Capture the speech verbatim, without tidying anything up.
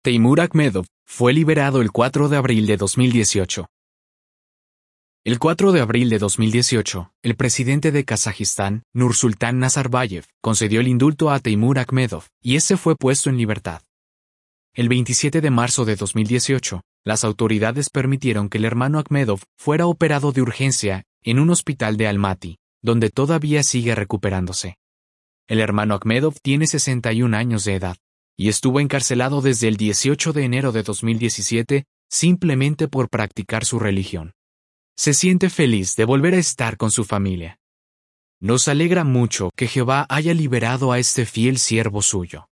Teimur Akhmedov fue liberado el cuatro de abril de dos mil dieciocho. El cuatro de abril de dos mil dieciocho, el presidente de Kazajistán, Nursultán Nazarbayev, concedió el indulto a Teimur Akhmedov, y este fue puesto en libertad. El veintisiete de marzo de dos mil dieciocho, las autoridades permitieron que el hermano Akhmedov fuera operado de urgencia en un hospital de Almaty, donde todavía sigue recuperándose. El hermano Akhmedov tiene sesenta y un años de edad, y estuvo encarcelado desde el dieciocho de enero de dos mil diecisiete simplemente por practicar su religión. Se siente feliz de volver a estar con su familia. Nos alegra mucho que Jehová haya liberado a este fiel siervo suyo.